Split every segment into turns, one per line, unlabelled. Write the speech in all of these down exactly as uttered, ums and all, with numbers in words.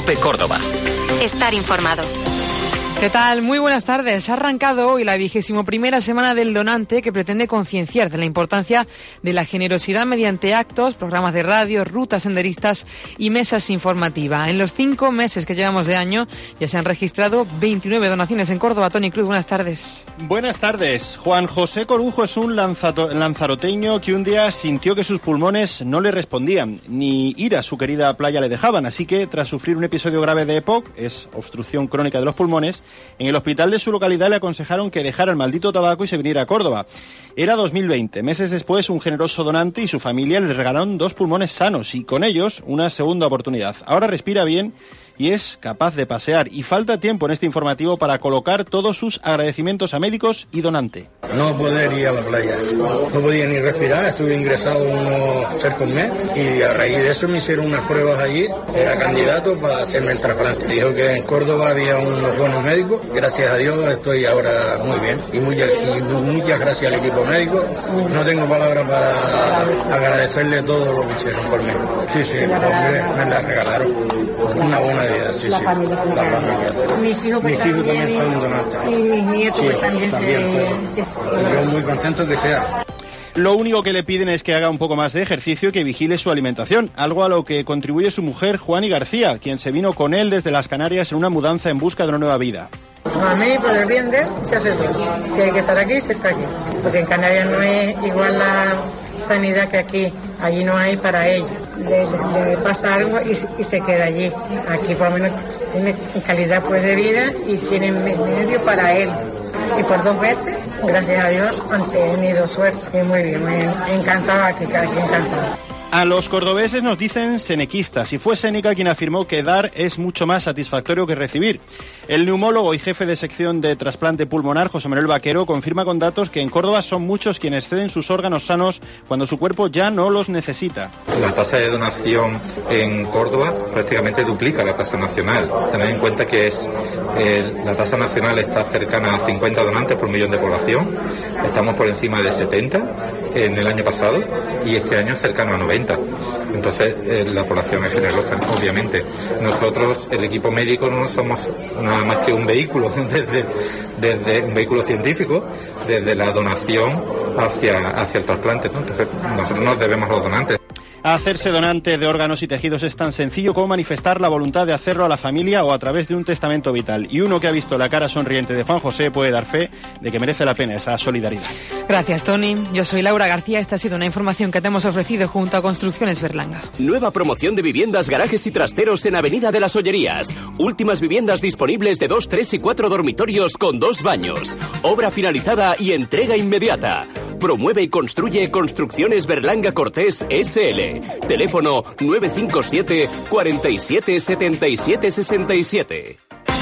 COPE Córdoba.
Estar informado.
¿Qué tal? Muy buenas tardes. Ha arrancado hoy la vigésimo primera semana del donante, que pretende concienciar de la importancia de la generosidad mediante actos, programas de radio, rutas senderistas y mesas informativas. En los cinco meses que llevamos de año ya se han registrado veintinueve donaciones en Córdoba. Tony Cruz, buenas tardes.
Buenas tardes. Juan José Corujo es un lanzato- lanzaroteño que un día sintió que sus pulmones no le respondían, ni ir a su querida playa le dejaban, así que tras sufrir un episodio grave de E P O C, es obstrucción crónica de los pulmones, en el hospital de su localidad le aconsejaron que dejara el maldito tabaco y se viniera a Córdoba. Era dos mil veinte. Meses después, un generoso donante y su familia le regalaron dos pulmones sanos y con ellos una segunda oportunidad. Ahora respira bien y es capaz de pasear. Y falta tiempo en este informativo para colocar todos sus agradecimientos a médicos y donante.
No poder ir a la playa, no podía ni respirar, estuve ingresado unos cerca de un mes y a raíz de eso me hicieron unas pruebas allí, era candidato para hacerme el trasplante. Dijo que en Córdoba había unos buenos médicos, gracias a Dios estoy ahora muy bien y muchas, y muchas gracias al equipo médico. No tengo palabras para agradecerle todo lo que hicieron por mí. Sí, sí, hombre, me la regalaron, una buena idea, sí,
la
sí.
Familia, sí,
La familia.
Mis hijos, pues,
Mis hijos
también,
también son donantes.
Y mis nietos
Sí,
pues, también,
también,
se...
Yo muy contento que sea.
Lo único que le piden es que haga un poco más de ejercicio y que vigile su alimentación, algo a lo que contribuye su mujer, Juani García, quien se vino con él desde las Canarias en una mudanza en busca de una nueva vida.
A mí, por el bien de él, se hace todo. Si hay que estar aquí, se está aquí. Porque en Canarias no es igual la sanidad que aquí. Allí no hay para ellos. Le, le, le pasa algo y, y se queda allí. Aquí por lo menos tiene calidad pues, de vida y tiene medio para él. Y por dos veces, gracias a Dios, han tenido suerte. Y muy bien, me encantaba aquí, cada quien encantaba.
A los cordobeses nos dicen senequistas, y fue Séneca quien afirmó que dar es mucho más satisfactorio que recibir. El neumólogo y jefe de sección de trasplante pulmonar, José Manuel Vaquero, confirma con datos que en Córdoba son muchos quienes ceden sus órganos sanos cuando su cuerpo ya no los necesita.
La tasa de donación en Córdoba prácticamente duplica la tasa nacional. Tened en cuenta que es eh, la tasa nacional está cercana a cincuenta donantes por millón de población. Estamos por encima de setenta en el año pasado y este año es cercano a noventa. Entonces eh, la población es generosa, obviamente. Nosotros, el equipo médico, no somos nada más que un vehículo, desde, desde un vehículo científico, desde la donación hacia, hacia el trasplante, ¿no? Entonces nosotros nos debemos a los donantes.
Hacerse donante de órganos y tejidos es tan sencillo como manifestar la voluntad de hacerlo a la familia o a través de un testamento vital. Y uno que ha visto la cara sonriente de Juan José puede dar fe de que merece la pena esa solidaridad.
Gracias, Tony. Yo soy Laura García. Esta ha sido una información que te hemos ofrecido junto a Construcciones Berlanga.
Nueva promoción de viviendas, garajes y trasteros en Avenida de las Ollerías. Últimas viviendas disponibles de dos, tres y cuatro dormitorios con dos baños. Obra finalizada y entrega inmediata. Promueve y construye Construcciones Berlanga Cortés S L. Teléfono nueve cinco siete, cuatro siete, siete siete seis siete.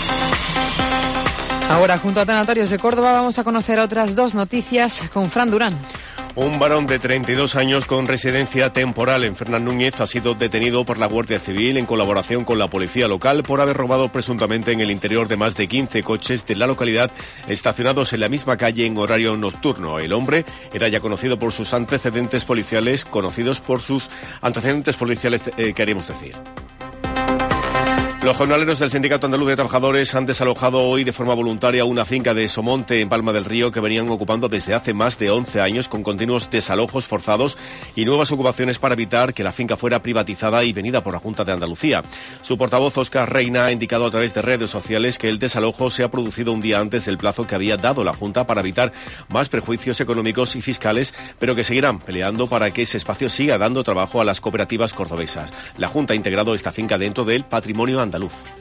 Ahora, junto a Tanatorios de Córdoba, vamos a conocer otras dos noticias con Fran Durán.
Un varón de treinta y dos años con residencia temporal en Fernán Núñez ha sido detenido por la Guardia Civil en colaboración con la policía local por haber robado presuntamente en el interior de más de quince coches de la localidad estacionados en la misma calle en horario nocturno. El hombre era ya conocido por sus antecedentes policiales, conocidos por sus antecedentes policiales, eh, queremos decir. Los jornaleros del Sindicato Andaluz de Trabajadores han desalojado hoy de forma voluntaria una finca de Somonte en Palma del Río que venían ocupando desde hace más de once años con continuos desalojos forzados y nuevas ocupaciones para evitar que la finca fuera privatizada y venida por la Junta de Andalucía. Su portavoz, Óscar Reina, ha indicado a través de redes sociales que el desalojo se ha producido un día antes del plazo que había dado la Junta para evitar más perjuicios económicos y fiscales, pero que seguirán peleando para que ese espacio siga dando trabajo a las cooperativas cordobesas. La Junta ha integrado esta finca dentro del patrimonio andaluz.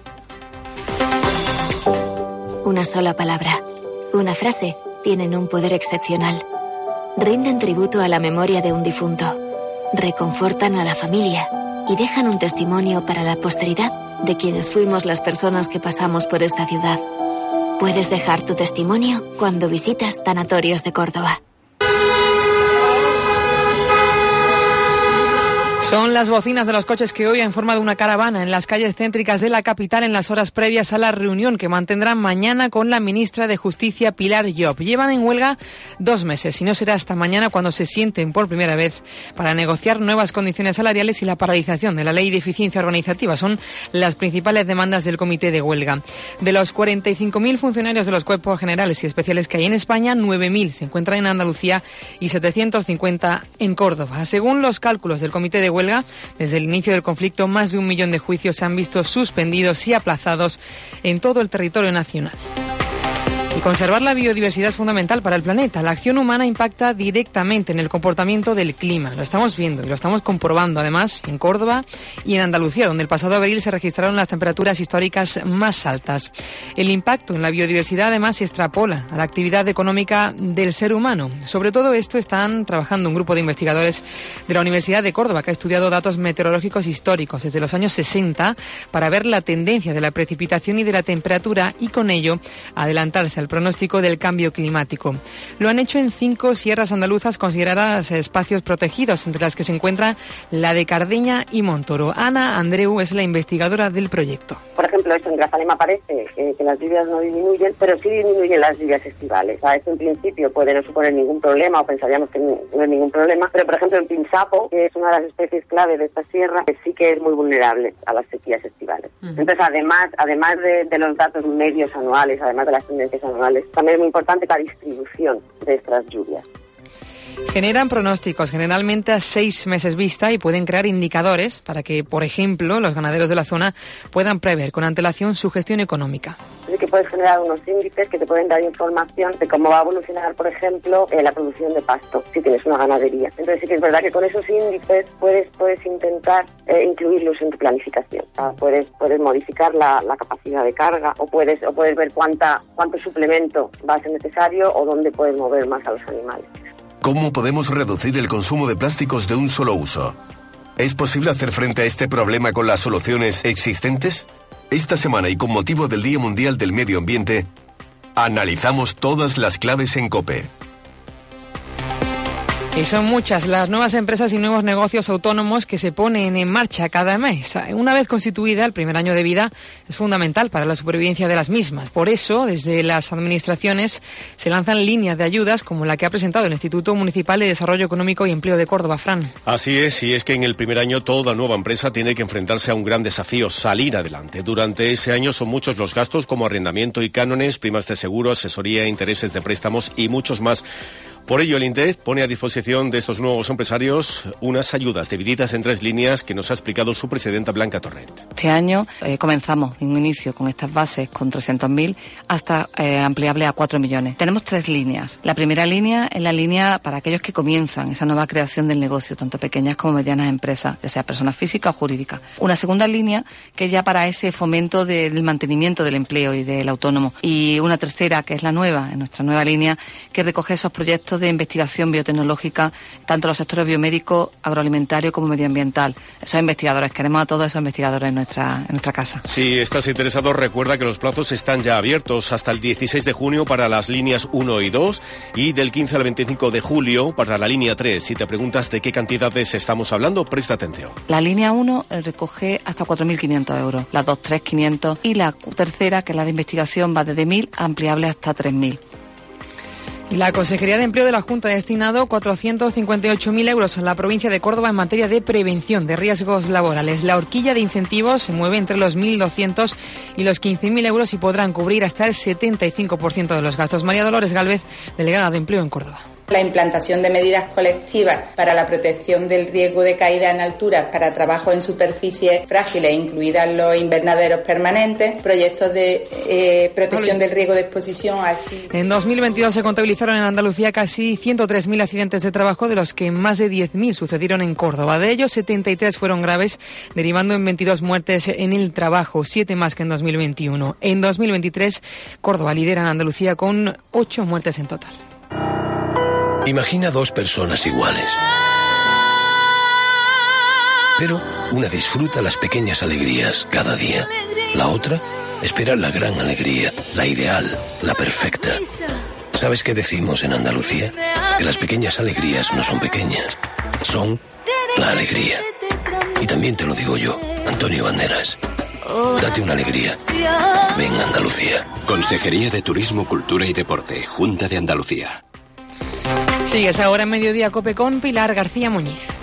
Una sola palabra, una frase, tienen un poder excepcional. Rinden tributo a la memoria de un difunto, reconfortan a la familia y dejan un testimonio para la posteridad de quienes fuimos las personas que pasamos por esta ciudad. Puedes dejar tu testimonio cuando visitas Tanatorios de Córdoba.
Son las bocinas de los coches que hoy han formado una caravana en las calles céntricas de la capital en las horas previas a la reunión que mantendrán mañana con la ministra de Justicia, Pilar Llop. Llevan en huelga dos meses y no será hasta mañana cuando se sienten por primera vez para negociar nuevas condiciones salariales y la paralización de la Ley de Eficiencia Organizativa. Son las principales demandas del comité de huelga. De los cuarenta y cinco mil funcionarios de los cuerpos generales y especiales que hay en España, nueve mil se encuentran en Andalucía y setecientos cincuenta en Córdoba. Según los cálculos del comité de huelga, desde el inicio del conflicto, más de un millón de juicios se han visto suspendidos y aplazados en todo el territorio nacional. Y conservar la biodiversidad es fundamental para el planeta. La acción humana impacta directamente en el comportamiento del clima. Lo estamos viendo y lo estamos comprobando, además, en Córdoba y en Andalucía, donde el pasado abril se registraron las temperaturas históricas más altas. El impacto en la biodiversidad, además, se extrapola a la actividad económica del ser humano. Sobre todo esto están trabajando un grupo de investigadores de la Universidad de Córdoba, que ha estudiado datos meteorológicos históricos desde los años sesenta para ver la tendencia de la precipitación y de la temperatura y, con ello, adelantarse al el pronóstico del cambio climático. Lo han hecho en cinco sierras andaluzas consideradas espacios protegidos, entre las que se encuentra la de Cardeña y Montoro. Ana Andreu es la investigadora del proyecto.
Por ejemplo, esto en Grazalema parece eh, que las lluvias no disminuyen, pero sí disminuyen las lluvias estivales. O sea, esto en principio puede no suponer ningún problema, o pensaríamos que no, no es ningún problema, pero por ejemplo el pinzapo, que es una de las especies clave de esta sierra, que sí que es muy vulnerable a las sequías estivales. Uh-huh. Entonces, además, además de, de los datos medios anuales, además de las tendencias anuales, también es muy importante la distribución de estas lluvias.
Generan pronósticos generalmente a seis meses vista y pueden crear indicadores para que, por ejemplo, los ganaderos de la zona puedan prever con antelación su gestión económica.
Así que puedes generar unos índices que te pueden dar información de cómo va a evolucionar, por ejemplo, eh, la producción de pasto, si tienes una ganadería. Entonces sí que es verdad que con esos índices puedes puedes intentar eh, incluirlos en tu planificación. O sea, puedes puedes modificar la, la capacidad de carga o puedes o puedes ver cuánta cuánto suplemento va a ser necesario o dónde puedes mover más a los animales.
¿Cómo podemos reducir el consumo de plásticos de un solo uso? ¿Es posible hacer frente a este problema con las soluciones existentes? Esta semana y con motivo del Día Mundial del Medio Ambiente, analizamos todas las claves en COPE.
Y son muchas las nuevas empresas y nuevos negocios autónomos que se ponen en marcha cada mes. Una vez constituida, el primer año de vida es fundamental para la supervivencia de las mismas. Por eso, desde las administraciones se lanzan líneas de ayudas como la que ha presentado el Instituto Municipal de Desarrollo Económico y Empleo de Córdoba, Fran.
Así es, y es que en el primer año toda nueva empresa tiene que enfrentarse a un gran desafío, salir adelante. Durante ese año son muchos los gastos como arrendamiento y cánones, primas de seguro, asesoría, intereses de préstamos y muchos más. Por ello, el INDEF pone a disposición de estos nuevos empresarios unas ayudas divididas en tres líneas que nos ha explicado su presidenta Blanca Torrent.
Este año eh, comenzamos en un inicio con estas bases con trescientos mil hasta eh, ampliable a cuatro millones. Tenemos tres líneas. La primera línea es la línea para aquellos que comienzan esa nueva creación del negocio, tanto pequeñas como medianas empresas, ya sea personas físicas o jurídicas. Una segunda línea que es ya para ese fomento de, del mantenimiento del empleo y del autónomo. Y una tercera que es la nueva, en nuestra nueva línea, que recoge esos proyectos de investigación biotecnológica, tanto los sectores biomédico, agroalimentario como medioambiental. Esos investigadores, queremos a todos esos investigadores en nuestra, en nuestra casa.
Si estás interesado, recuerda que los plazos están ya abiertos hasta el dieciséis de junio para las líneas uno y dos y del quince al veinticinco de julio para la línea tres. Si te preguntas de qué cantidades estamos hablando, presta atención.
La línea uno recoge hasta cuatro mil quinientos euros, la dos, tres, quinientos y la tercera, que es la de investigación, va desde mil ampliable hasta tres mil.
La Consejería de Empleo de la Junta ha destinado cuatrocientos cincuenta y ocho mil euros a la provincia de Córdoba en materia de prevención de riesgos laborales. La horquilla de incentivos se mueve entre los mil doscientos y los quince mil euros y podrán cubrir hasta el setenta y cinco por ciento de los gastos. María Dolores Gálvez, delegada de Empleo en Córdoba.
La implantación de medidas colectivas para la protección del riesgo de caída en altura para trabajos en superficies frágiles, incluidas los invernaderos permanentes, proyectos de eh, protección del riesgo de exposición al sismo.
En dos mil veintidós se contabilizaron en Andalucía casi ciento tres mil accidentes de trabajo, de los que más de diez mil sucedieron en Córdoba. De ellos, setenta y tres fueron graves, derivando en veintidós muertes en el trabajo, siete más que en dos mil veintiuno. En dos mil veintitrés, Córdoba lidera en Andalucía con ocho muertes en total.
Imagina dos personas iguales. Pero una disfruta las pequeñas alegrías cada día. La otra espera la gran alegría, la ideal, la perfecta. ¿Sabes qué decimos en Andalucía? Que las pequeñas alegrías no son pequeñas, son la alegría.
Y también te lo digo yo, Antonio Banderas. Date una alegría. Ven Andalucía.
Consejería de Turismo, Cultura y Deporte, Junta de Andalucía.
Sigues ahora en Mediodía Cope con Pilar García Muñiz.